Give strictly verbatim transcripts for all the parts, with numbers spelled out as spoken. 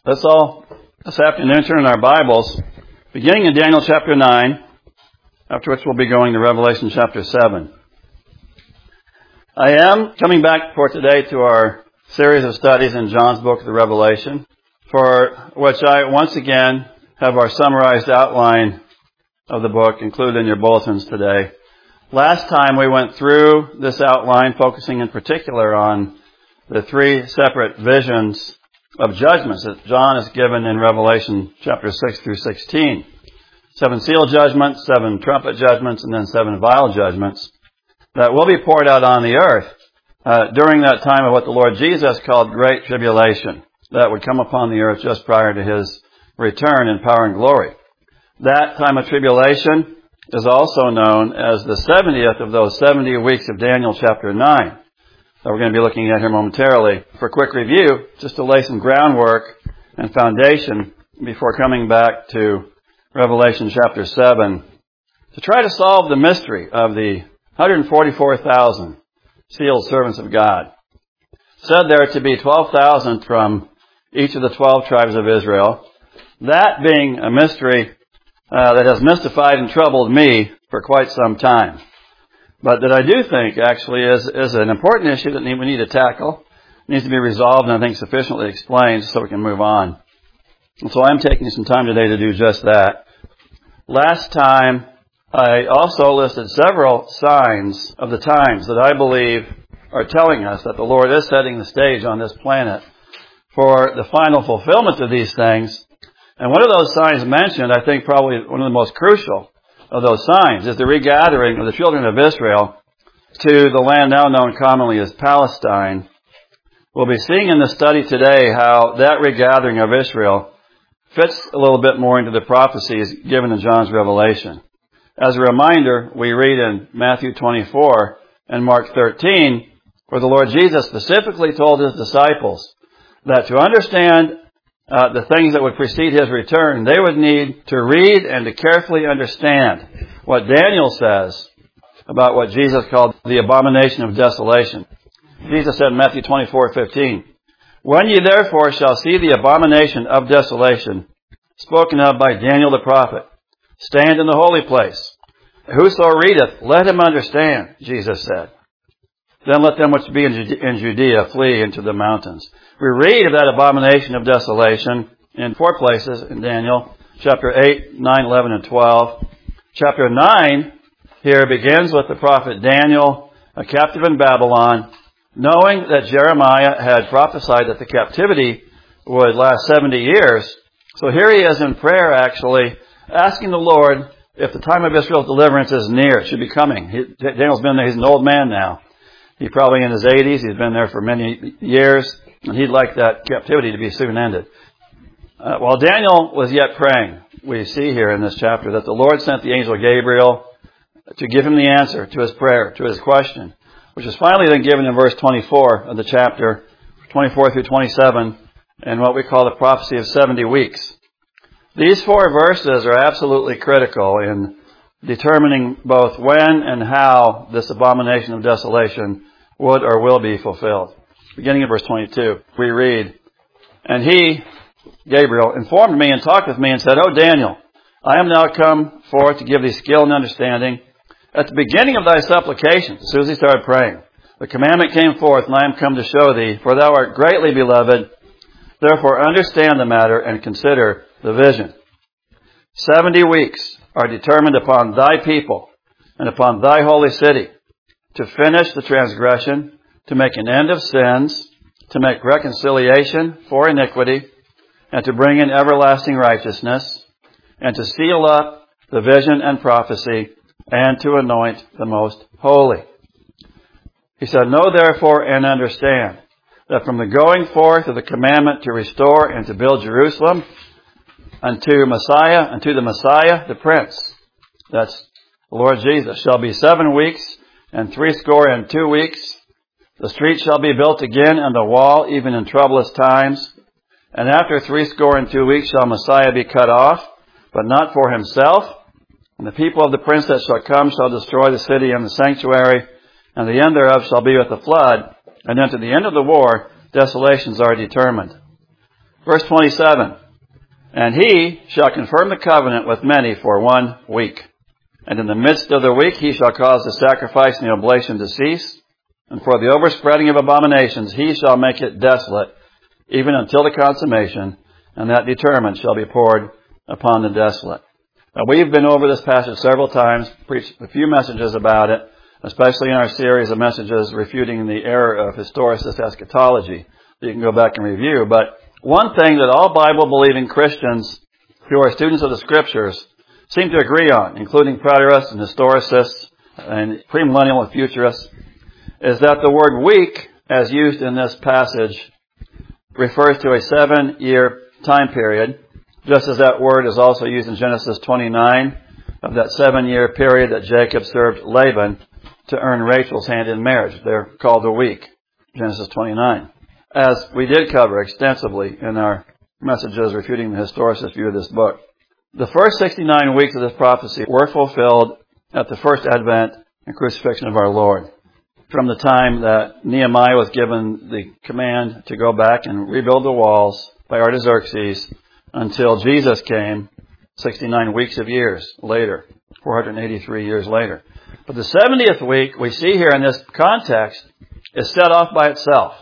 Let's all this afternoon turn in our Bibles, beginning in Daniel chapter nine, after which we'll be going to Revelation chapter seven. I am coming back for today to our series of studies in John's book, the Revelation, for which I once again have our summarized outline of the book included in your bulletins today. Last time we went through this outline, focusing in particular on the three separate visions of judgments that John is given in Revelation chapter six through sixteen. Seven seal judgments, seven trumpet judgments, and then seven vial judgments that will be poured out on the earth uh, during that time of what the Lord Jesus called Great Tribulation that would come upon the earth just prior to His return in power and glory. That time of tribulation is also known as the seventieth of those seventy weeks of Daniel chapter nine. That we're going to be looking at here momentarily. For a quick review, just to lay some groundwork and foundation before coming back to Revelation chapter seven, to try to solve the mystery of the one hundred forty-four thousand sealed servants of God. Said there to be twelve thousand from each of the twelve tribes of Israel. That being a mystery uh, that has mystified and troubled me for quite some time. But that I do think actually is, is an important issue that we need to tackle. It needs to be resolved and I think sufficiently explained so we can move on. And so I'm taking some time today to do just that. Last time I also listed several signs of the times that I believe are telling us that the Lord is setting the stage on this planet for the final fulfillment of these things. And one of those signs mentioned, I think probably one of the most crucial of those signs, is the regathering of the children of Israel to the land now known commonly as Palestine. We'll be seeing in the study today how that regathering of Israel fits a little bit more into the prophecies given in John's Revelation. As a reminder, we read in Matthew twenty-four and Mark thirteen, where the Lord Jesus specifically told His disciples that to understand Uh, the things that would precede His return, they would need to read and to carefully understand what Daniel says about what Jesus called the abomination of desolation. Jesus said in Matthew twenty-four fifteen, "When ye therefore shall see the abomination of desolation, spoken of by Daniel the prophet, stand in the holy place. Whoso readeth, let him understand," Jesus said. "Then let them which be in Judea flee into the mountains." We read of that abomination of desolation in four places in Daniel, chapter eight, nine, eleven, and twelve. Chapter nine here begins with the prophet Daniel, a captive in Babylon, knowing that Jeremiah had prophesied that the captivity would last seventy years. So here he is in prayer, actually, asking the Lord if the time of Israel's deliverance is near. It should be coming. He, Daniel's been there. He's an old man now. He's probably in his eighties. He's been there for many years. And he'd like that captivity to be soon ended. Uh, while Daniel was yet praying, we see here in this chapter that the Lord sent the angel Gabriel to give him the answer to his prayer, to his question, which is finally then given in verse twenty-four of the chapter, twenty-four through twenty-seven, in what we call the prophecy of seventy weeks. These four verses are absolutely critical in determining both when and how this abomination of desolation would or will be fulfilled. Beginning in verse twenty-two, we read, "And he," Gabriel, "informed me and talked with me and said, O Daniel, I am now come forth to give thee skill and understanding. At the beginning of thy supplications," as soon as he started praying, "the commandment came forth, and I am come to show thee, for thou art greatly beloved. Therefore understand the matter and consider the vision. Seventy weeks are determined upon thy people and upon thy holy city to finish the transgression, to make an end of sins, to make reconciliation for iniquity, and to bring in everlasting righteousness, and to seal up the vision and prophecy, and to anoint the most holy." He said, "Know therefore and understand that from the going forth of the commandment to restore and to build Jerusalem unto Messiah, unto the Messiah, the Prince," that's the Lord Jesus, "shall be seven weeks and threescore and two weeks. The street shall be built again, and the wall, even in troublous times. And after threescore and two weeks shall Messiah be cut off, but not for himself. And the people of the prince that shall come shall destroy the city and the sanctuary, and the end thereof shall be with the flood. And unto the end of the war, desolations are determined. Verse twenty-seven. And he shall confirm the covenant with many for one week. And in the midst of the week he shall cause the sacrifice and the oblation to cease. And for the overspreading of abominations he shall make it desolate, even until the consummation, and that determined shall be poured upon the desolate. Now, we've been over this passage several times, preached a few messages about it, especially in our series of messages refuting the error of historicist eschatology that you can go back and review. But one thing that all Bible-believing Christians who are students of the Scriptures seem to agree on, including preterists and historicists and premillennial and futurists, is that the word week, as used in this passage, refers to a seven-year time period, just as that word is also used in Genesis twenty-nine, of that seven-year period that Jacob served Laban to earn Rachel's hand in marriage. They're called a week, Genesis twenty-nine, as we did cover extensively in our messages refuting the historicist view of this book. The first sixty-nine weeks of this prophecy were fulfilled at the first advent and crucifixion of our Lord. From the time that Nehemiah was given the command to go back and rebuild the walls by Artaxerxes until Jesus came, sixty-nine weeks of years later, four hundred eighty-three years later. But the seventieth week we see here in this context is set off by itself.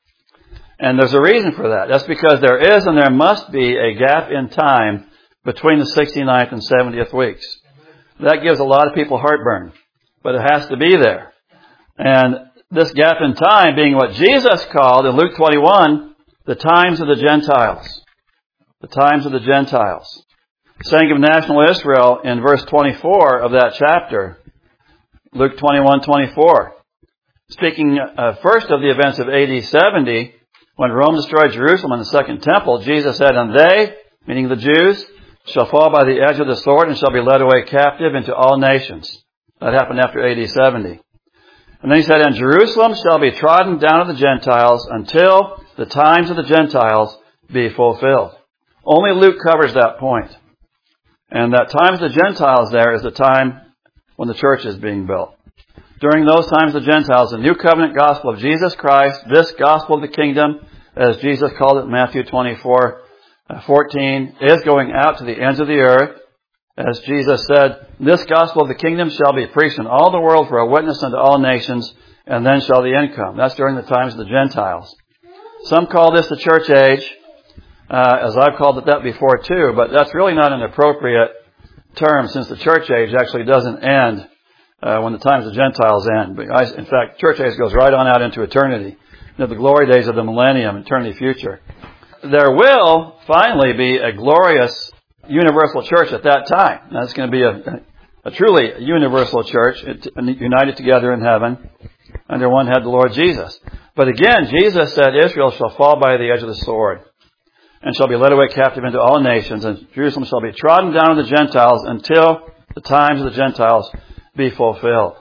And there's a reason for that. That's because there is and there must be a gap in time between the sixty-ninth and seventieth weeks. That gives a lot of people heartburn, but it has to be there. And this gap in time being what Jesus called in Luke twenty-one, the times of the Gentiles. The times of the Gentiles. Saying of national Israel in verse twenty-four of that chapter, Luke twenty-one twenty-four. Speaking uh, first of the events of A D seventy, when Rome destroyed Jerusalem and the second temple, Jesus said, and they, meaning the Jews, shall fall by the edge of the sword and shall be led away captive into all nations. That happened after A D seventy. And then he said, and Jerusalem shall be trodden down of the Gentiles until the times of the Gentiles be fulfilled. Only Luke covers that point. And that times of the Gentiles there is the time when the church is being built. During those times of the Gentiles, the new covenant gospel of Jesus Christ, this gospel of the kingdom, as Jesus called it in Matthew twenty-four fourteen, is going out to the ends of the earth. As Jesus said, this gospel of the kingdom shall be preached in all the world for a witness unto all nations, and then shall the end come. That's during the times of the Gentiles. Some call this the church age, uh, as I've called it that before too, but that's really not an appropriate term since the church age actually doesn't end uh, when the times of the Gentiles end. But I, in fact, church age goes right on out into eternity, into the glory days of the millennium, eternity future. There will finally be a glorious universal church at that time. Now, it's going to be a, a truly universal church, united together in heaven, under one head, the Lord Jesus. But again, Jesus said, Israel shall fall by the edge of the sword, and shall be led away captive into all nations, and Jerusalem shall be trodden down of the Gentiles until the times of the Gentiles be fulfilled.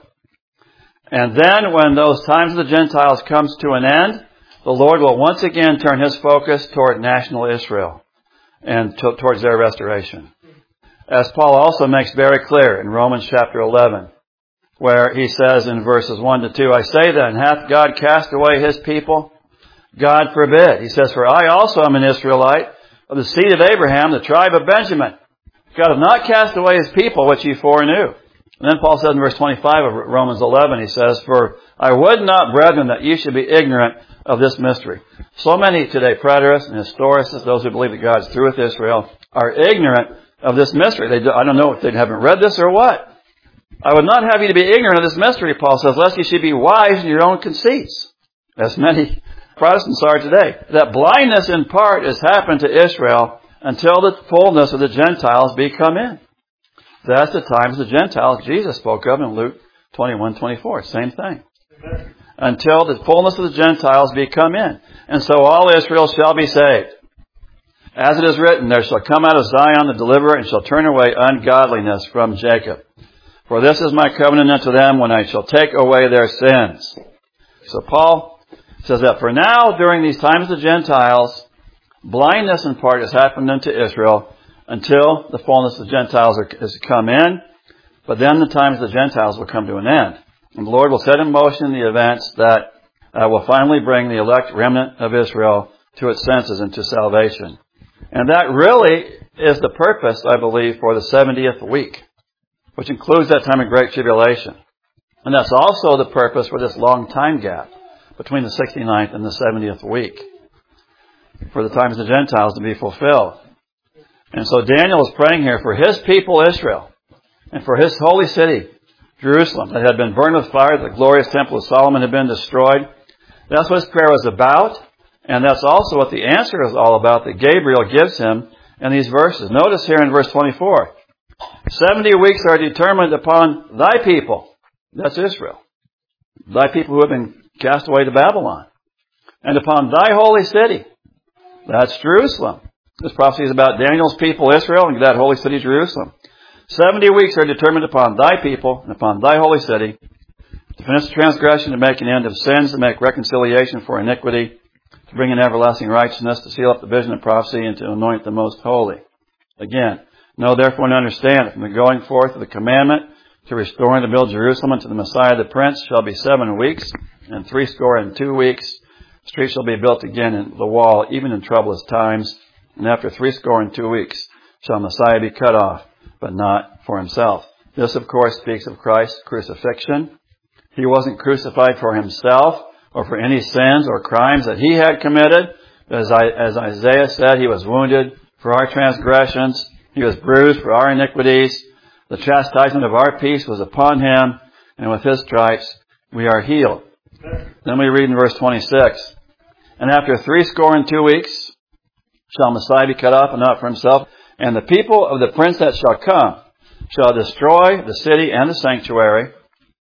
And then when those times of the Gentiles comes to an end, the Lord will once again turn His focus toward national Israel and to, towards their restoration. As Paul also makes very clear in Romans chapter eleven, where he says in verses one to two, I say then, hath God cast away His people? God forbid. He says, for I also am an Israelite, of the seed of Abraham, the tribe of Benjamin. God hath not cast away His people, which ye foreknew. And then Paul says in verse twenty-five of Romans eleven, he says, for I would not, brethren, that ye should be ignorant of this mystery. So many today, preterists and historicists, those who believe that God's through with Israel, are ignorant of this mystery. They do, I don't know if they haven't read this or what. I would not have you to be ignorant of this mystery, Paul says, lest you should be wise in your own conceits, as many Protestants are today. That blindness in part has happened to Israel until the fullness of the Gentiles be come in. That's the times the Gentiles Jesus spoke of in Luke twenty-one twenty-four. Same thing. Until the fullness of the Gentiles be come in. And so all Israel shall be saved. As it is written, there shall come out of Zion the deliverer, and shall turn away ungodliness from Jacob. For this is my covenant unto them, when I shall take away their sins. So Paul says that for now, during these times of the Gentiles, blindness in part has happened unto Israel until the fullness of the Gentiles is come in. But then the times of the Gentiles will come to an end. And the Lord will set in motion the events that uh, will finally bring the elect remnant of Israel to its senses and to salvation. And that really is the purpose, I believe, for the seventieth week, which includes that time of great tribulation. And that's also the purpose for this long time gap between the sixty-ninth and the seventieth week, for the times of the Gentiles to be fulfilled. And so Daniel is praying here for his people Israel and for his holy city, Jerusalem, that had been burned with fire, the glorious temple of Solomon had been destroyed. That's what his prayer was about, and that's also what the answer is all about that Gabriel gives him in these verses. Notice here in verse twenty-four, seventy weeks are determined upon thy people, that's Israel, thy people who have been cast away to Babylon, and upon thy holy city, that's Jerusalem. This prophecy is about Daniel's people Israel and that holy city Jerusalem. Seventy weeks are determined upon thy people and upon thy holy city, to finish the transgression, to make an end of sins, to make reconciliation for iniquity, to bring in everlasting righteousness, to seal up the vision of prophecy, and to anoint the most holy. Again, know therefore and understand that from the going forth of the commandment to restore and to build Jerusalem unto the Messiah the Prince shall be seven weeks, and threescore and two weeks. The street shall be built again in the wall, even in troublous times. And after threescore and two weeks shall Messiah be cut off, but not for himself. This, of course, speaks of Christ's crucifixion. He wasn't crucified for himself or for any sins or crimes that he had committed. As, I, as Isaiah said, he was wounded for our transgressions. He was bruised for our iniquities. The chastisement of our peace was upon him, and with his stripes we are healed. Then we read in verse twenty-six, and after threescore and two weeks shall Messiah be cut off, and not for himself. And the people of the prince that shall come shall destroy the city and the sanctuary,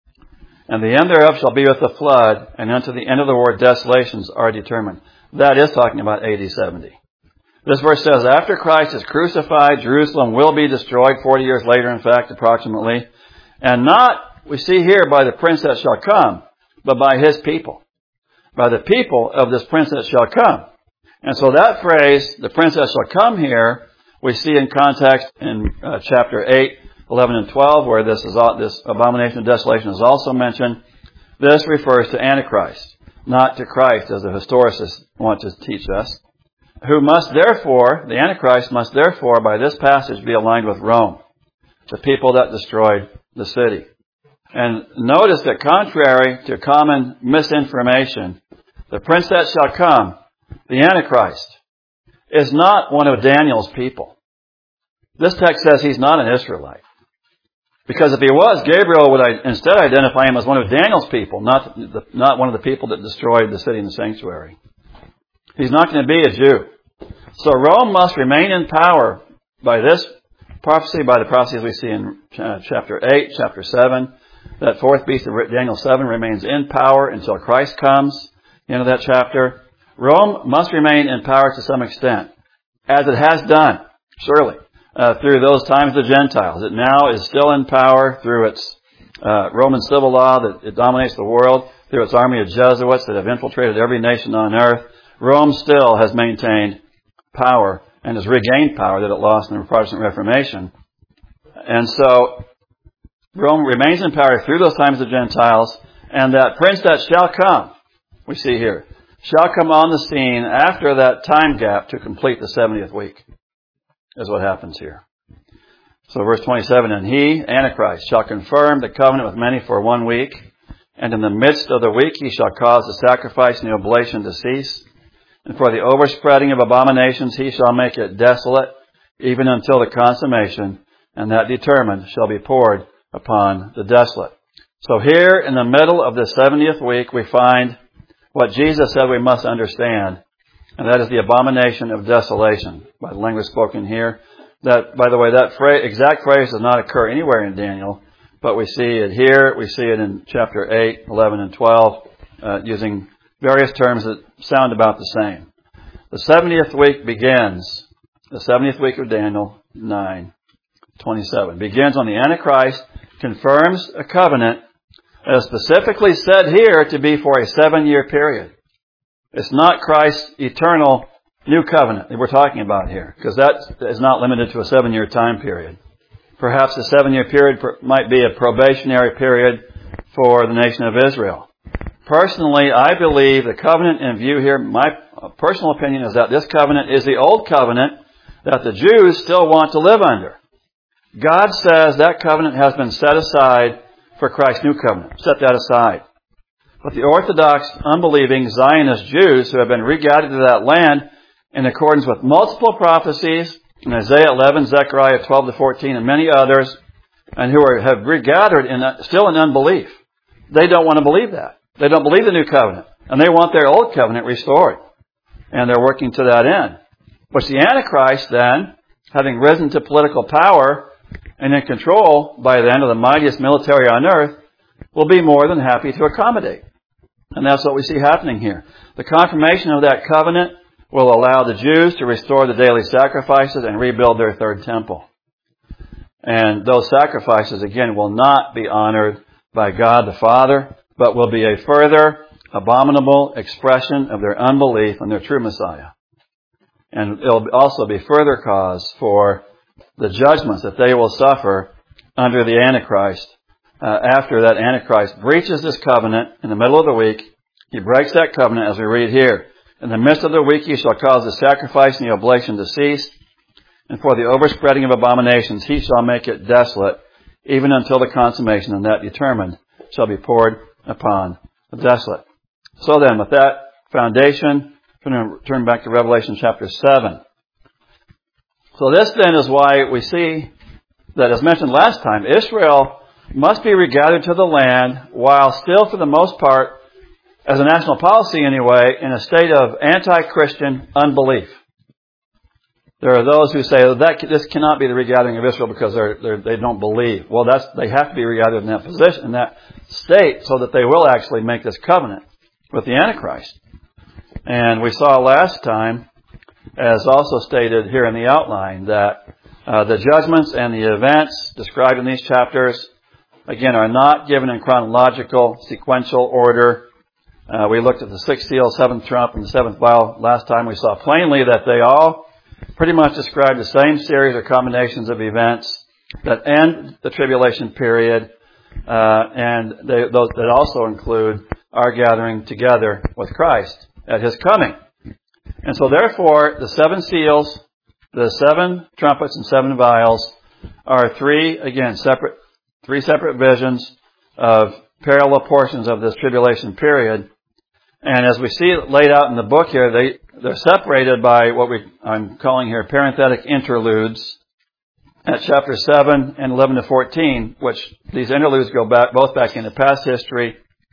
and the end thereof shall be with the flood, and unto the end of the world desolations are determined. That is talking about A D seventy. This verse says, after Christ is crucified, Jerusalem will be destroyed, forty years later, in fact, approximately. And not, we see here, by the prince that shall come, but by his people. By the people of this prince that shall come. And so that phrase, the prince that shall come here, we see in context in uh, chapter eight, eleven, and twelve, where this is all, this abomination of desolation is also mentioned. This refers to Antichrist, not to Christ, as the historicists want to teach us, who must therefore, the Antichrist must therefore, by this passage, be aligned with Rome, the people that destroyed the city. And notice that contrary to common misinformation, the prince that shall come, the Antichrist, is not one of Daniel's people. This text says he's not an Israelite. Because if he was, Gabriel would instead identify him as one of Daniel's people, not, the, not one of the people that destroyed the city and the sanctuary. He's not going to be a Jew. So Rome must remain in power by this prophecy, by the prophecies we see in chapter eight, chapter seven. That fourth beast of Daniel seven remains in power until Christ comes. The end of that chapter. Rome must remain in power to some extent, as it has done, surely, uh, through those times of the Gentiles. It now is still in power through its uh, Roman civil law that it dominates the world, through its army of Jesuits that have infiltrated every nation on earth. Rome still has maintained power and has regained power that it lost in the Protestant Reformation. And so Rome remains in power through those times of the Gentiles, and that prince that shall come, we see here, shall come on the scene after that time gap to complete the seventieth week, is what happens here. So verse twenty-seven, and he, Antichrist, shall confirm the covenant with many for one week, and in the midst of the week he shall cause the sacrifice and the oblation to cease. And for the overspreading of abominations he shall make it desolate, even until the consummation, and that determined shall be poured upon the desolate. So here in the middle of the seventieth week we find what Jesus said we must understand, and that is the abomination of desolation, by the language spoken here. That, by the way, that phrase, exact phrase does not occur anywhere in Daniel, but we see it here, we see it in chapter eight, eleven, and twelve, uh, using various terms that sound about the same. The seventieth week begins, the seventieth week of Daniel nine, twenty-seven, begins on the Antichrist, confirms a covenant that is specifically said here to be for a seven-year period. It's not Christ's eternal new covenant that we're talking about here, because that is not limited to a seven-year time period. Perhaps a seven-year period might be a probationary period for the nation of Israel. Personally, I believe the covenant in view here, my personal opinion is that this covenant is the old covenant that the Jews still want to live under. God says that covenant has been set aside for Christ's new covenant. Set that aside. But the Orthodox, unbelieving Zionist Jews who have been regathered to that land in accordance with multiple prophecies in Isaiah eleven, Zechariah twelve to fourteen, and many others, and who are, have regathered in, still in unbelief. They don't want to believe that. They don't believe the new covenant. And they want their old covenant restored. And they're working to that end. Which the Antichrist then, having risen to political power and in control by then of the mightiest military on earth, will be more than happy to accommodate. And that's what we see happening here. The confirmation of that covenant will allow the Jews to restore the daily sacrifices and rebuild their third temple. And those sacrifices, again, will not be honored by God the Father, but will be a further abominable expression of their unbelief in their true Messiah. And it'll also be further cause for the judgments that they will suffer under the Antichrist. Uh, after that Antichrist breaches this covenant in the middle of the week, he breaks that covenant as we read here. In the midst of the week he shall cause the sacrifice and the oblation to cease, and for the overspreading of abominations he shall make it desolate, even until the consummation of that determined shall be poured upon the desolate. So then, with that foundation, we're going to turn back to Revelation chapter seven. So this then is why we see that, as mentioned last time, Israel must be regathered to the land while still, for the most part, as a national policy anyway, in a state of anti-Christian unbelief. There are those who say that this cannot be the regathering of Israel because they're, they're, they don't believe. Well, that's they have to be regathered in that position, in that state, so that they will actually make this covenant with the Antichrist. And we saw last time, as also stated here in the outline, that uh, the judgments and the events described in these chapters, again, are not given in chronological, sequential order. Uh, we looked at the sixth seal, seventh trump, and the seventh vial last time. We saw plainly that they all pretty much describe the same series or combinations of events that end the tribulation period, uh, and they, those that also include our gathering together with Christ at His coming. And so therefore, the seven seals, the seven trumpets and seven vials are three, again, separate, three separate visions of parallel portions of this tribulation period. And as we see it laid out in the book here, they, they're separated by what we, I'm calling here parenthetic interludes at chapter seven and eleven to fourteen, which these interludes go back, both back into past history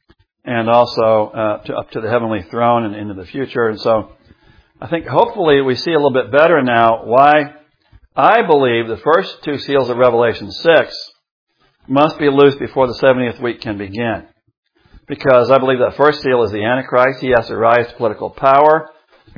and also uh, to, up to the heavenly throne and into the future. And so I think hopefully we see a little bit better now why I believe the first two seals of Revelation six must be loosed before the seventieth week can begin. Because I believe that first seal is the Antichrist. He has to rise to political power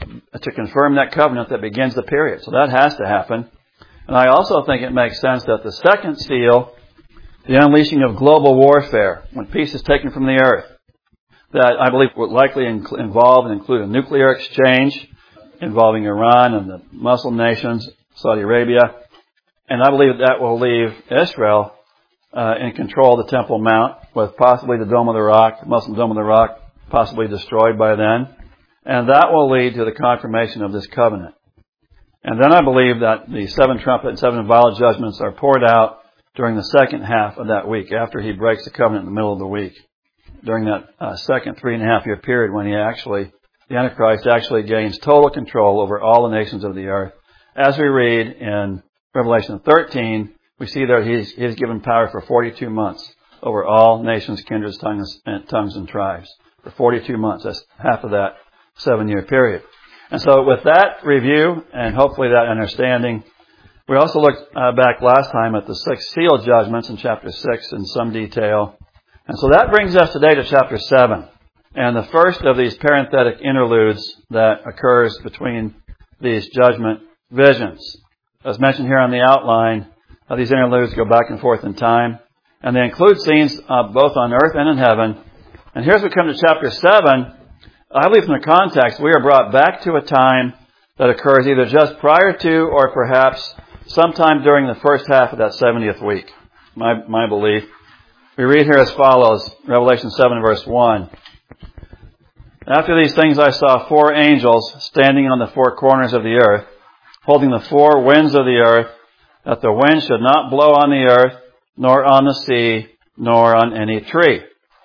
to confirm that covenant that begins the period. So that has to happen. And I also think it makes sense that the second seal, the unleashing of global warfare, when peace is taken from the earth, that I believe would likely involve and include a nuclear exchange involving Iran and the Muslim nations, Saudi Arabia. And I believe that will leave Israel uh, in control of the Temple Mount, with possibly the Dome of the Rock, Muslim Dome of the Rock, possibly destroyed by then. And that will lead to the confirmation of this covenant. And then I believe that the seven trumpet and seven vial judgments are poured out during the second half of that week, after he breaks the covenant in the middle of the week, during that uh, second three and a half year period when he actually, the Antichrist actually gains total control over all the nations of the earth. As we read in Revelation thirteen, we see that he's, he's given power for forty-two months over all nations, kindreds, tongues, and, tongues, and tribes. For forty-two months. That's half of that seven-year period. And so with that review, and hopefully that understanding, we also looked uh, back last time at the six seal judgments in chapter six in some detail. And so that brings us today to chapter seven. And the first of these parenthetic interludes that occurs between these judgment visions. As mentioned here on the outline, uh, these interludes go back and forth in time. And they include scenes uh, both on earth and in heaven. And here as we come to chapter seven, I believe from the context, we are brought back to a time that occurs either just prior to or perhaps sometime during the first half of that seventieth week. My, my belief. We read here as follows, Revelation seven verse one. After these things I saw four angels standing on the four corners of the earth, holding the four winds of the earth, that the wind should not blow on the earth, nor on the sea, nor on any tree.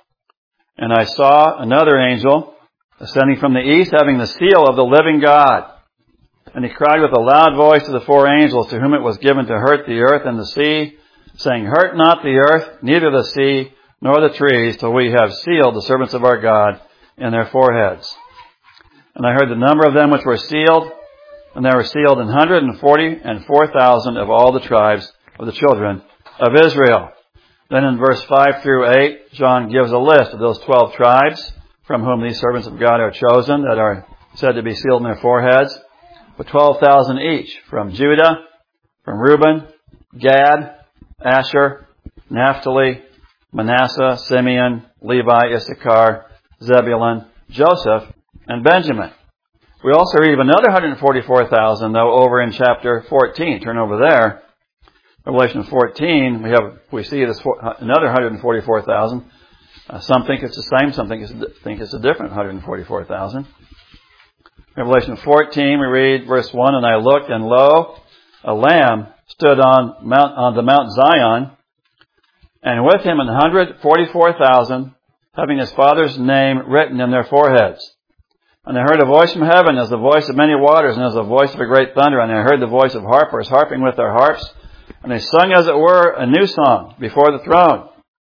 And I saw another angel ascending from the east, having the seal of the living God. And he cried with a loud voice to the four angels to whom it was given to hurt the earth and the sea, saying, Hurt not the earth, neither the sea, nor the trees, till we have sealed the servants of our God in their foreheads. And I heard the number of them which were sealed, and there were sealed an hundred and forty and four thousand of all the tribes of the children of Israel. Then in verse five through eight, John gives a list of those twelve tribes from whom these servants of God are chosen, that are said to be sealed in their foreheads, with twelve thousand each, from Judah, from Reuben, Gad, Asher, Naphtali, Manasseh, Simeon, Levi, Issachar, Zebulun, Joseph, and Benjamin. We also read of another one hundred forty-four thousand, though, over in chapter fourteen. Turn over there. Revelation fourteen, we have we see this another one hundred forty-four thousand. Uh, some think it's the same, some think it's, think it's a different one hundred forty-four thousand. Revelation fourteen, we read verse one, And I looked, and lo, a lamb stood on Mount on the Mount Zion, and with him an one hundred forty-four thousand, having his Father's name written in their foreheads. And I heard a voice from heaven as the voice of many waters, and as the voice of a great thunder. And I heard the voice of harpers harping with their harps. And they sung, as it were, a new song before the throne,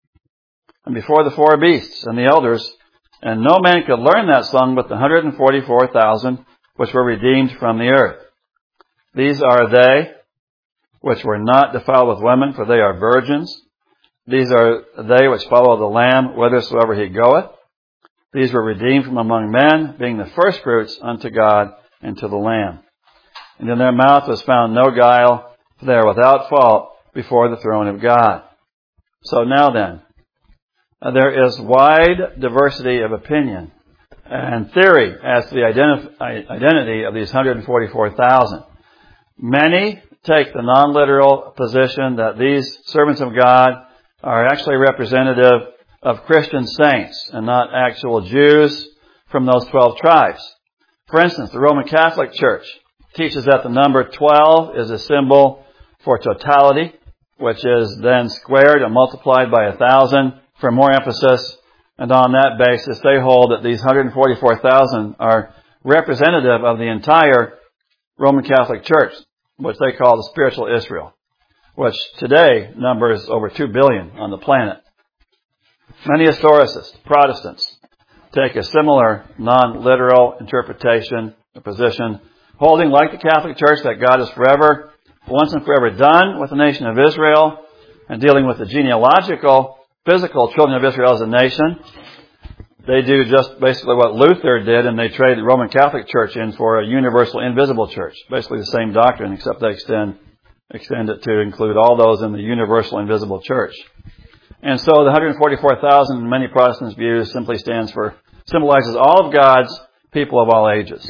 and before the four beasts and the elders. And no man could learn that song but the one hundred forty-four thousand which were redeemed from the earth. These are they which were not defiled with women, for they are virgins. These are they which follow the Lamb whithersoever he goeth. These were redeemed from among men, being the firstfruits unto God and to the Lamb. And in their mouth was found no guile, for they are without fault before the throne of God. So now then, uh, there is wide diversity of opinion and theory as to the identif- identity of these one hundred forty-four thousand. Many take the non-literal position that these servants of God are actually representative of Christian saints and not actual Jews from those twelve tribes. For instance, the Roman Catholic Church teaches that the number twelve is a symbol for totality, which is then squared and multiplied by a thousand for more emphasis. And on that basis, they hold that these one hundred forty-four thousand are representative of the entire Roman Catholic Church, which they call the spiritual Israel, which today numbers over two billion on the planet. Many historicists, Protestants, take a similar non-literal interpretation or position, holding, like the Catholic Church, that God is forever, once and forever done with the nation of Israel and dealing with the genealogical, physical children of Israel as a nation. They do just basically what Luther did, and they trade the Roman Catholic Church in for a universal invisible church. Basically the same doctrine, except they extend extend it to include all those in the universal invisible church. And so the one hundred forty-four thousand in many Protestants' views simply stands for, symbolizes all of God's people of all ages.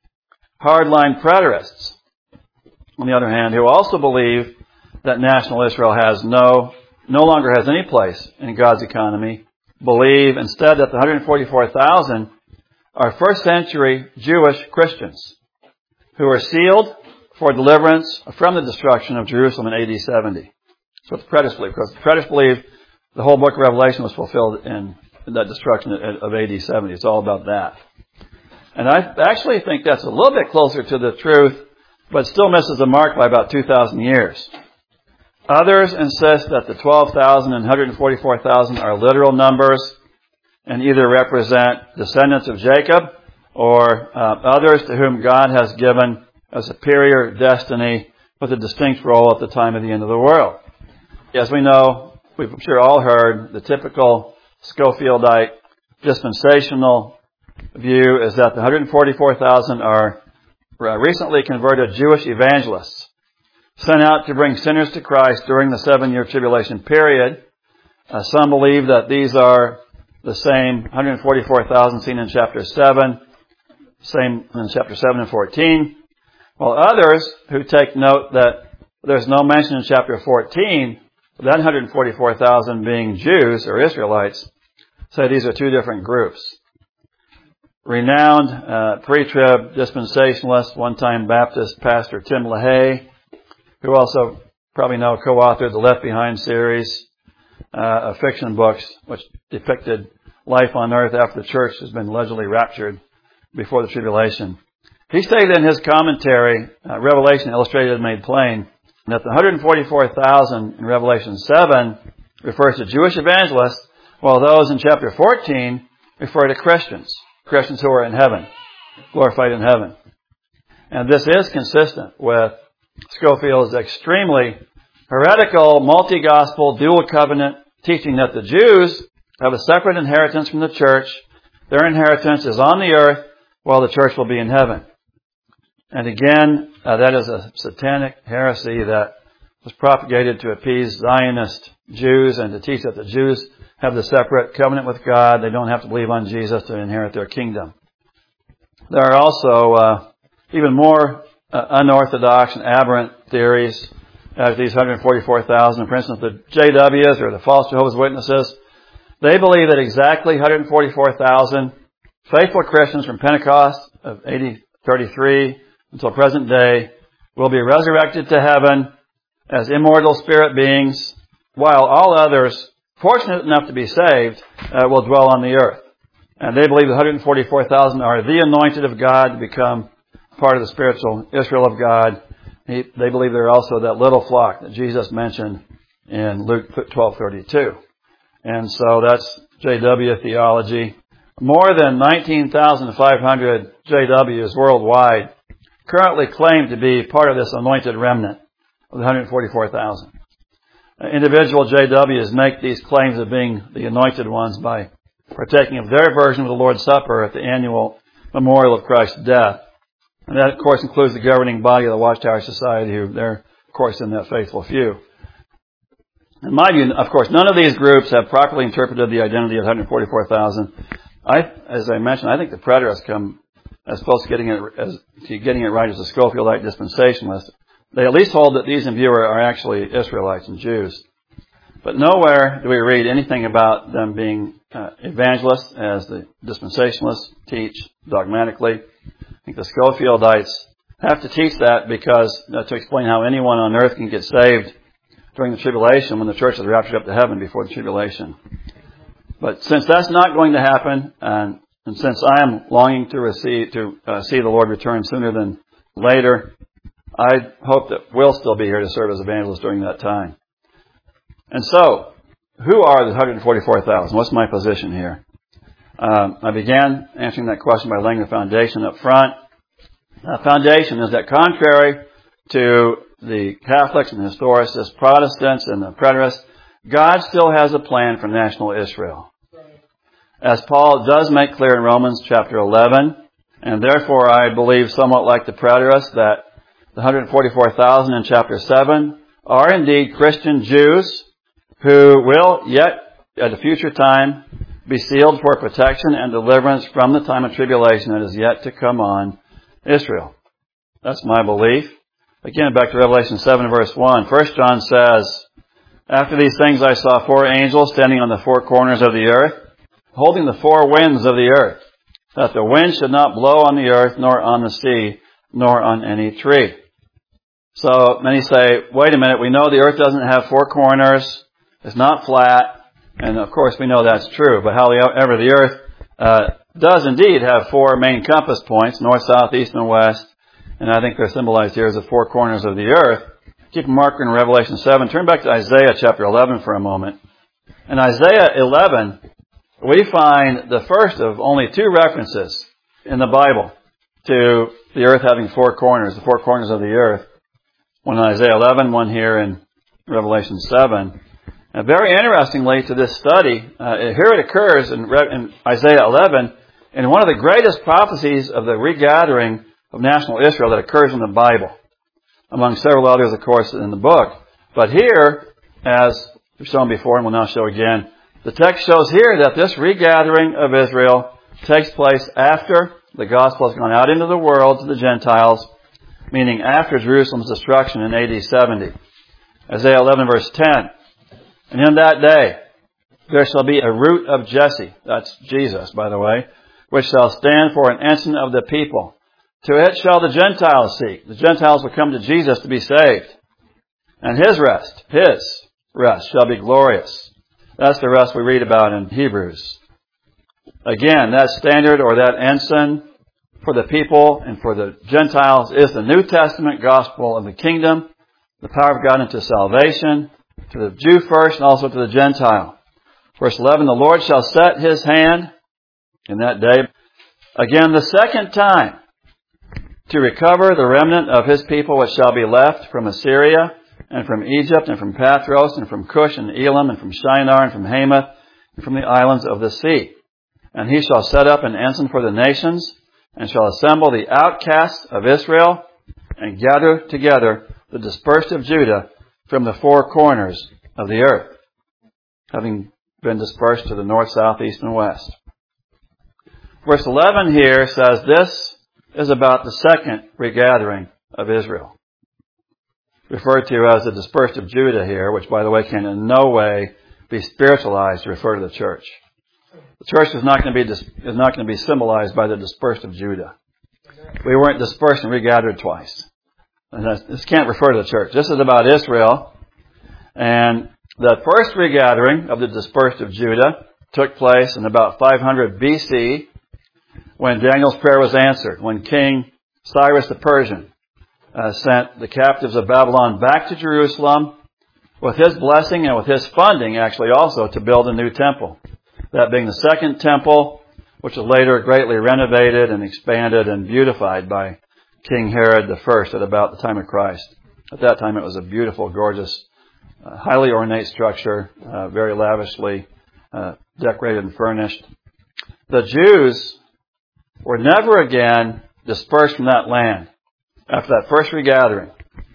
Hardline preterists, on the other hand, who also believe that national Israel has no, no longer has any place in God's economy, believe instead that the one hundred forty-four thousand are first century Jewish Christians who are sealed for deliverance from the destruction of Jerusalem in A D seventy. That's what the preterists believe, because the preterists believe the whole book of Revelation was fulfilled in that destruction of A D seventy. It's all about that. And I actually think that's a little bit closer to the truth, but still misses the mark by about two thousand years. Others insist that the twelve thousand and one hundred forty-four thousand are literal numbers and either represent descendants of Jacob or uh, others to whom God has given a superior destiny with a distinct role at the time of the end of the world. As we know, we've I'm sure all heard, the typical Scofieldite dispensational view is that the one hundred forty-four thousand are recently converted Jewish evangelists sent out to bring sinners to Christ during the seven-year tribulation period. Uh, some believe that these are the same one hundred forty-four thousand seen in chapter seven, same in chapter seven and fourteen, while others who take note that there's no mention in chapter fourteen of that one hundred forty-four thousand being Jews or Israelites, say these are two different groups. renowned uh, pre-trib dispensationalist, one-time Baptist pastor Tim LaHaye, who also probably know co-authored the Left Behind series uh, of fiction books, which depicted life on earth after the church has been allegedly raptured before the tribulation. He stated in his commentary, uh, Revelation Illustrated and Made Plain, that the one hundred forty-four thousand in Revelation seven refers to Jewish evangelists, while those in chapter fourteen refer to Christians, Christians who are in heaven, glorified in heaven. And this is consistent with Scofield's extremely heretical, multi-gospel, dual covenant teaching that the Jews have a separate inheritance from the church. Their inheritance is on the earth, while the church will be in heaven. And again, uh, that is a satanic heresy that was propagated to appease Zionist Jews and to teach that the Jews have the separate covenant with God. They don't have to believe on Jesus to inherit their kingdom. There are also uh, even more uh, unorthodox and aberrant theories as these one hundred forty-four thousand. For instance, the J Ws or the false Jehovah's Witnesses, they believe that exactly one hundred forty-four thousand faithful Christians from Pentecost of A D thirty-three until present day will be resurrected to heaven as immortal spirit beings, while all others, fortunate enough to be saved, uh, will dwell on the earth. And they believe the one hundred forty-four thousand are the anointed of God to become part of the spiritual Israel of God. He, they believe they're also that little flock that Jesus mentioned in Luke twelve thirty-two. And so that's J W theology. More than nineteen thousand five hundred J Ws worldwide currently claim to be part of this anointed remnant of the one hundred forty-four thousand. Individual J Ws make these claims of being the anointed ones by partaking of their version of the Lord's Supper at the annual memorial of Christ's death. And that, of course, includes the governing body of the Watchtower Society, who they're, of course, in that faithful few. In my view, of course, none of these groups have properly interpreted the identity of one hundred forty-four thousand. I, as I mentioned, I think the preterists come as close to getting it as to getting it right as the Scofielite dispensationalists. They at least hold that these in view are, are actually Israelites and Jews. But nowhere do we read anything about them being uh, evangelists, as the dispensationalists teach dogmatically. I think the Scofieldites have to teach that because uh, to explain how anyone on earth can get saved during the tribulation when the church is raptured up to heaven before the tribulation. But since that's not going to happen, and, and since I am longing to receive to uh, see the Lord return sooner than later, I hope that we'll still be here to serve as evangelists during that time. And so, who are the one hundred forty-four thousand? What's my position here? Um, I began answering that question by laying the foundation up front. The foundation is that contrary to the Catholics and the historicists, Protestants and the preterists, God still has a plan for national Israel. As Paul does make clear in Romans chapter eleven, and therefore I believe somewhat like the preterists that the one hundred forty-four thousand in chapter seven are indeed Christian Jews who will yet at a future time be sealed for protection and deliverance from the time of tribulation that is yet to come on Israel. That's my belief. Again, back to Revelation seven verse one. First John says, "After these things I saw four angels standing on the four corners of the earth, holding the four winds of the earth, that the wind should not blow on the earth, nor on the sea, nor on any tree." So many say, wait a minute, we know the earth doesn't have four corners, it's not flat, and of course we know that's true, but however the earth uh, does indeed have four main compass points, north, south, east, and west, and I think they're symbolized here as the four corners of the earth. Keep a marker in Revelation seven. Turn back to Isaiah chapter eleven for a moment. In Isaiah eleven, we find the first of only two references in the Bible to the earth having four corners, the four corners of the earth. One in Isaiah eleven, one here in Revelation seven. And very interestingly to this study, uh, here it occurs in, in Isaiah eleven in one of the greatest prophecies of the regathering of national Israel that occurs in the Bible, among several others, of course, in the book. But here, as we've shown before and we'll now show again, the text shows here that this regathering of Israel takes place after the gospel has gone out into the world to the Gentiles, meaning after Jerusalem's destruction in A D seventy. Isaiah eleven verse ten. "And in that day there shall be a root of Jesse," that's Jesus, by the way, which shall stand for an ensign of the people. To it shall the Gentiles seek. The Gentiles will come to Jesus to be saved. And his rest, his rest shall be glorious. That's the rest we read about in Hebrews. Again, that standard or that ensign for the people and for the Gentiles is the New Testament gospel of the kingdom, the power of God unto salvation, to the Jew first and also to the Gentile. Verse eleven, the Lord shall set his hand in that day, again the second time, to recover the remnant of his people which shall be left from Assyria, and from Egypt, and from Pathros, and from Cush, and Elam, and from Shinar, and from Hamath, and from the islands of the sea. And he shall set up an ensign for the nations, and shall assemble the outcasts of Israel, and gather together the dispersed of Judah from the four corners of the earth, having been dispersed to the north, south, east, and west. Verse eleven here says this is about the second regathering of Israel, referred to as the dispersed of Judah here, which, by the way, can in no way be spiritualized to refer to the church. The church is not going to be is not going to be symbolized by the dispersed of Judah. We weren't dispersed and regathered twice. And this can't refer to the church. This is about Israel. And the first regathering of the dispersed of Judah took place in about five hundred B C, when Daniel's prayer was answered, when King Cyrus the Persian uh, sent the captives of Babylon back to Jerusalem with his blessing and with his funding, actually, also to build a new temple. That being the second temple, which was later greatly renovated and expanded and beautified by King Herod the First at about the time of Christ. At that time, it was a beautiful, gorgeous, uh, highly ornate structure, uh, very lavishly uh, decorated and furnished. The Jews were never again dispersed from that land after that first regathering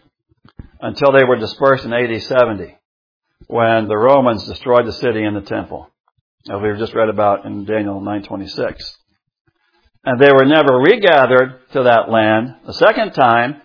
until they were dispersed in A D seventy, when the Romans destroyed the city and the temple, as we've just read about in Daniel nine twenty-six. And they were never regathered to that land a second time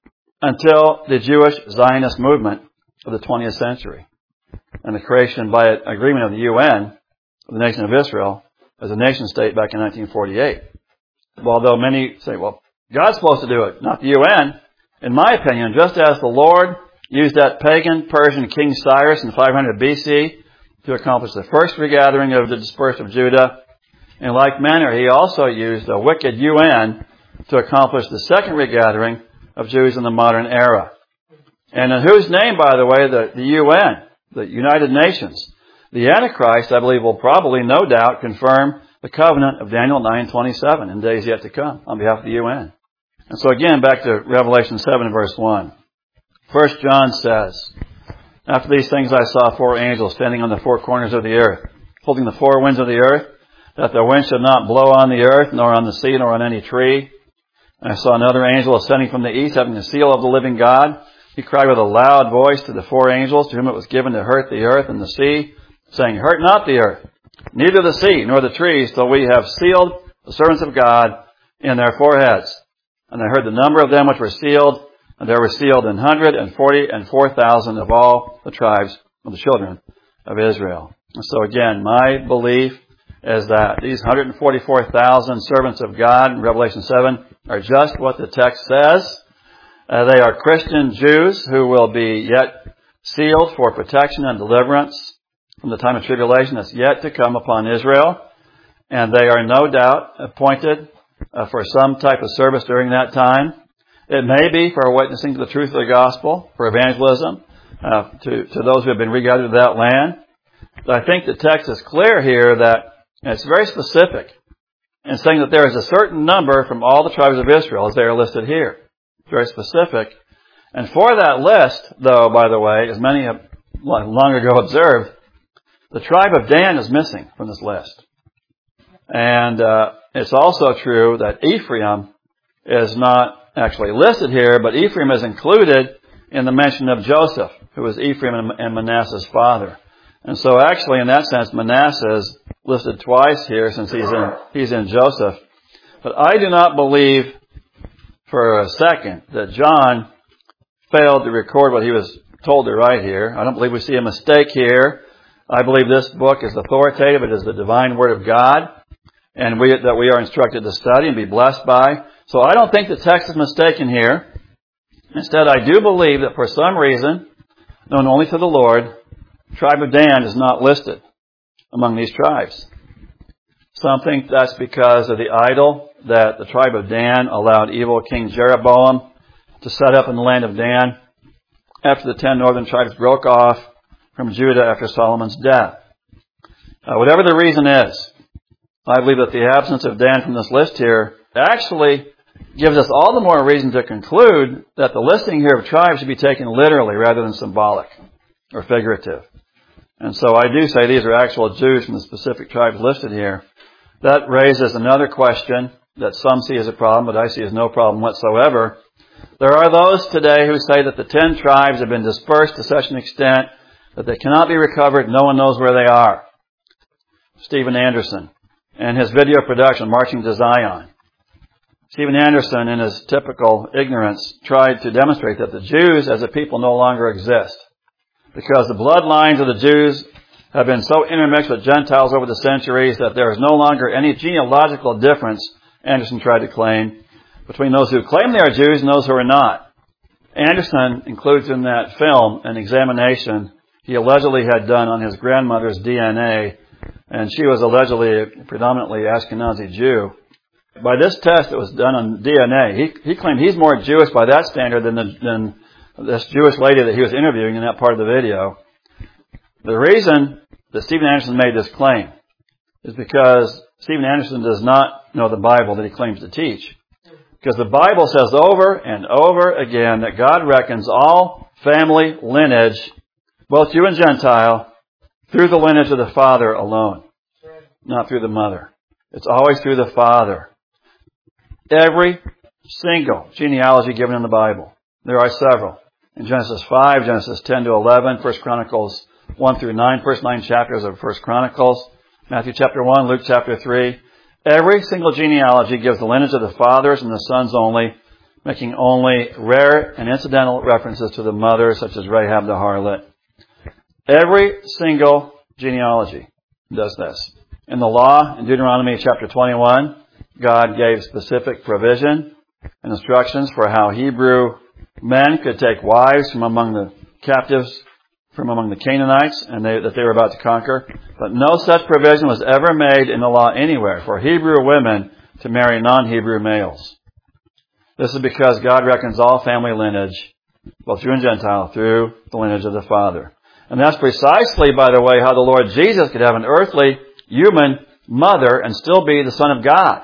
until the Jewish Zionist movement of the twentieth century and the creation by agreement of the U N of the nation of Israel as a nation state back in nineteen forty-eight. Although many say, well, God's supposed to do it, not the U N. In my opinion, just as the Lord used that pagan Persian King Cyrus in five hundred B C to accomplish the first regathering of the dispersed of Judah, in like manner, he also used a wicked U N to accomplish the second regathering of Jews in the modern era. And in whose name, by the way, the, the U N, the United Nations, the Antichrist, I believe, will probably, no doubt, confirm the covenant of Daniel nine twenty-seven in days yet to come on behalf of the U N. And so again, back to Revelation seven, verse one. First John says, after these things I saw four angels standing on the four corners of the earth, holding the four winds of the earth, that the wind should not blow on the earth, nor on the sea, nor on any tree. And I saw another angel ascending from the east, having the seal of the living God. He cried with a loud voice to the four angels, to whom it was given to hurt the earth and the sea, saying, hurt not the earth, neither the sea, nor the trees, till we have sealed the servants of God in their foreheads. And I heard the number of them which were sealed, and there were sealed an hundred and forty and four thousand of all the tribes of the children of Israel. And so again, my belief is that these one hundred forty-four thousand servants of God in Revelation seven are just what the text says. Uh, they are Christian Jews who will be yet sealed for protection and deliverance from the time of tribulation that's yet to come upon Israel. And they are no doubt appointed uh, for some type of service during that time. It may be for witnessing to the truth of the gospel, for evangelism, uh, to, to those who have been regathered to that land. But I think the text is clear here that and it's very specific in saying that there is a certain number from all the tribes of Israel as they are listed here. It's very specific. And for that list, though, by the way, as many have long ago observed, the tribe of Dan is missing from this list. And uh, it's also true that Ephraim is not actually listed here, but Ephraim is included in the mention of Joseph, who was Ephraim and Manasseh's father. And so actually, in that sense, Manasseh is listed twice here since he's in, he's in Joseph. But I do not believe for a second that John failed to record what he was told to write here. I don't believe we see a mistake here. I believe this book is authoritative. It is the divine Word of God. and we, that we are instructed to study and be blessed by. So I don't think the text is mistaken here. Instead, I do believe that for some reason, known only to the Lord, the tribe of Dan is not listed among these tribes. Some think that's because of the idol that the tribe of Dan allowed evil King Jeroboam to set up in the land of Dan after the ten northern tribes broke off from Judah after Solomon's death. Uh, whatever the reason is, I believe that the absence of Dan from this list here actually gives us all the more reason to conclude that the listing here of tribes should be taken literally rather than symbolic or figurative. And so I do say these are actual Jews from the specific tribes listed here. That raises another question that some see as a problem, but I see as no problem whatsoever. There are those today who say that the ten tribes have been dispersed to such an extent that they cannot be recovered. No one knows where they are. Stephen Anderson and his video production, Marching to Zion. Stephen Anderson, in his typical ignorance, tried to demonstrate that the Jews as a people no longer exist because the bloodlines of the Jews have been so intermixed with Gentiles over the centuries that there is no longer any genealogical difference, Anderson tried to claim, between those who claim they are Jews and those who are not. Anderson includes in that film an examination he allegedly had done on his grandmother's D N A, and she was allegedly a predominantly Ashkenazi Jew. By this test that was done on D N A, he, he claimed he's more Jewish by that standard than, the, than this Jewish lady that he was interviewing in that part of the video. The reason that Stephen Anderson made this claim is because Stephen Anderson does not know the Bible that he claims to teach. Because the Bible says over and over again that God reckons all family lineage, both Jew and Gentile, through the lineage of the father alone, not through the mother. It's always through the father. Every single genealogy given in the Bible. There are several. In Genesis five, Genesis ten to eleven, First Chronicles one through nine, first nine chapters of First Chronicles, Matthew chapter one, Luke chapter three. Every single genealogy gives the lineage of the fathers and the sons only, making only rare and incidental references to the mother, such as Rahab the harlot. Every single genealogy does this. In the law, in Deuteronomy chapter twenty-one, God gave specific provision and instructions for how Hebrew men could take wives from among the captives from among the Canaanites and they, that they were about to conquer. But no such provision was ever made in the law anywhere for Hebrew women to marry non-Hebrew males. This is because God reckons all family lineage, both Jew and Gentile, through the lineage of the Father. And that's precisely, by the way, how the Lord Jesus could have an earthly, human mother and still be the Son of God.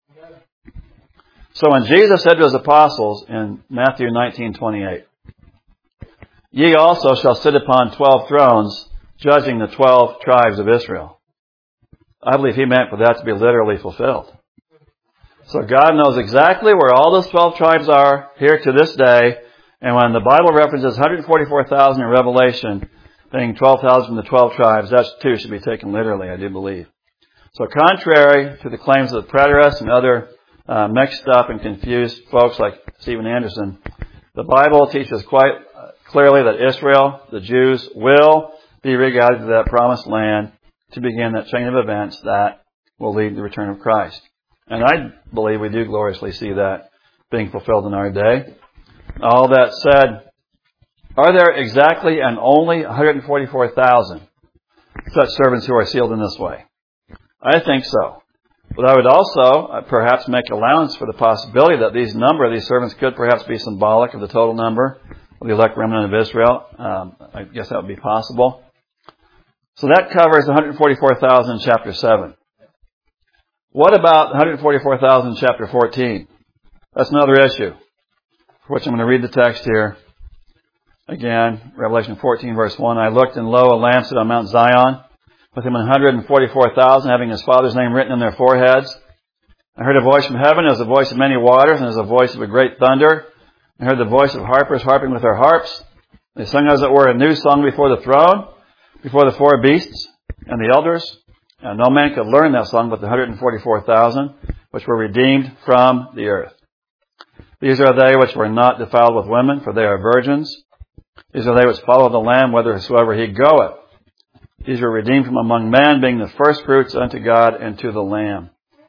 So when Jesus said to his apostles in Matthew nineteen twenty-eight, "Ye also shall sit upon twelve thrones, judging the twelve tribes of Israel," I believe he meant for that to be literally fulfilled. So God knows exactly where all those twelve tribes are here to this day. And when the Bible references one hundred forty-four thousand in Revelation, saying twelve thousand from the twelve tribes, that too should be taken literally, I do believe. So contrary to the claims of the preterists and other uh, mixed up and confused folks like Stephen Anderson, the Bible teaches quite clearly that Israel, the Jews, will be regathered to that promised land to begin that chain of events that will lead to the return of Christ. And I believe we do gloriously see that being fulfilled in our day. All that said, are there exactly and only one hundred forty-four thousand such servants who are sealed in this way? I think so. But I would also uh, perhaps make allowance for the possibility that these number of these servants could perhaps be symbolic of the total number of the elect remnant of Israel. Um, I guess that would be possible. So that covers one hundred forty-four thousand in chapter seven. What about one hundred forty-four thousand in chapter fourteen? That's another issue, for which I'm going to read the text here. Again, Revelation fourteen, verse one, "I looked, and lo, a lamb stood on Mount Zion, with him one hundred forty-four thousand, having his Father's name written in their foreheads. I heard a voice from heaven, as the voice of many waters, and as the voice of a great thunder. I heard the voice of harpers harping with their harps. They sung, as it were, a new song before the throne, before the four beasts and the elders. And no man could learn that song but the one hundred forty-four thousand, which were redeemed from the earth. These are they which were not defiled with women, for they are virgins. These are they which follow the Lamb, whithersoever he goeth. These were redeemed from among men, being the firstfruits unto God and to the Lamb."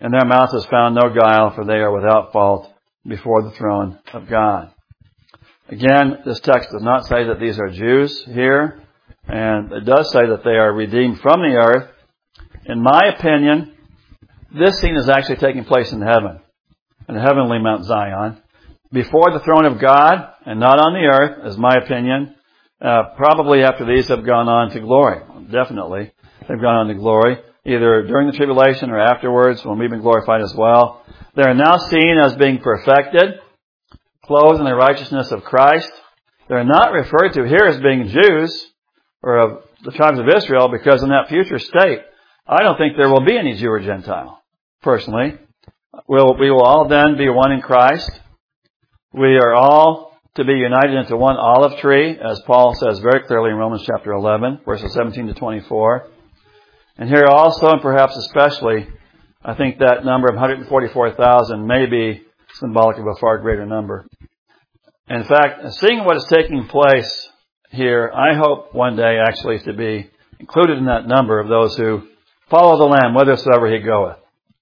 In their mouth is found no guile, for they are without fault before the throne of God. Again, this text does not say that these are Jews here, and it does say that they are redeemed from the earth. In my opinion, this scene is actually taking place in heaven, in the heavenly Mount Zion, before the throne of God, and not on the earth, is my opinion. Uh, probably after these have gone on to glory. Definitely. They've gone on to glory, either during the tribulation or afterwards, when we've been glorified as well. They are now seen as being perfected, clothed in the righteousness of Christ. They're not referred to here as being Jews, or of the tribes of Israel, because in that future state, I don't think there will be any Jew or Gentile, personally. We'll, we will all then be one in Christ. We are all to be united into one olive tree, as Paul says very clearly in Romans chapter eleven, verses seventeen to twenty-four. And here also, and perhaps especially, I think that number of one hundred forty-four thousand may be symbolic of a far greater number. In fact, seeing what is taking place here, I hope one day actually to be included in that number of those who follow the Lamb whithersoever he goeth.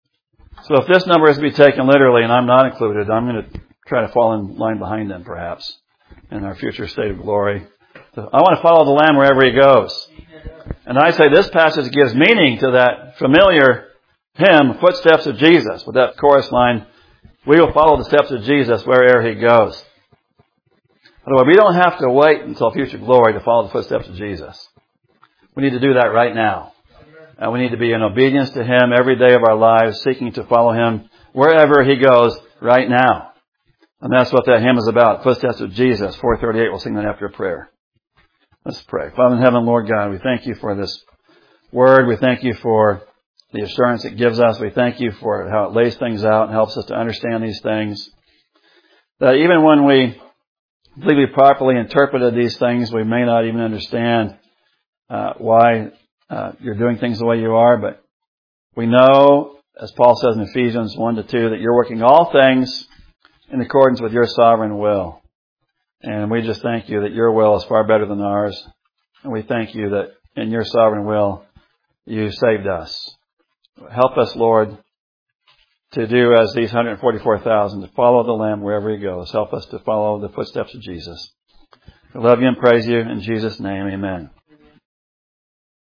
So if this number is to be taken literally and I'm not included, I'm going to try to fall in line behind them perhaps in our future state of glory. So I want to follow the Lamb wherever he goes. And I say this passage gives meaning to that familiar hymn, Footsteps of Jesus, with that chorus line, we will follow the steps of Jesus wherever he goes. Otherwise, we don't have to wait until future glory to follow the footsteps of Jesus. We need to do that right now. And we need to be in obedience to him every day of our lives, seeking to follow him wherever he goes right now. And that's what that hymn is about, Footsteps of Jesus, four thirty-eight. We'll sing that after prayer. Let's pray. Father in heaven, Lord God, we thank you for this word. We thank you for the assurance it gives us. We thank you for how it lays things out and helps us to understand these things. That even when we believe we properly interpreted these things, we may not even understand uh, why uh, you're doing things the way you are. But we know, as Paul says in Ephesians one to two, that you're working all things in accordance with your sovereign will. And we just thank you that your will is far better than ours. And we thank you that in your sovereign will, you saved us. Help us, Lord, to do as these one hundred forty-four thousand, to follow the Lamb wherever he goes. Help us to follow the footsteps of Jesus. We love you and praise you. In Jesus' name, amen.